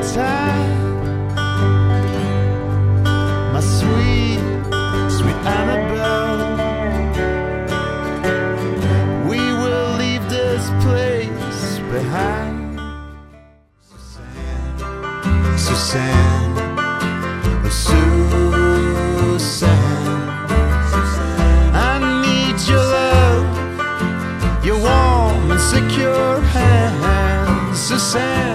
time. My sweet, sweet Annabelle, we will leave this place behind. Suzanne, Suzanne, I need your love, your warm and secure hands, Suzanne.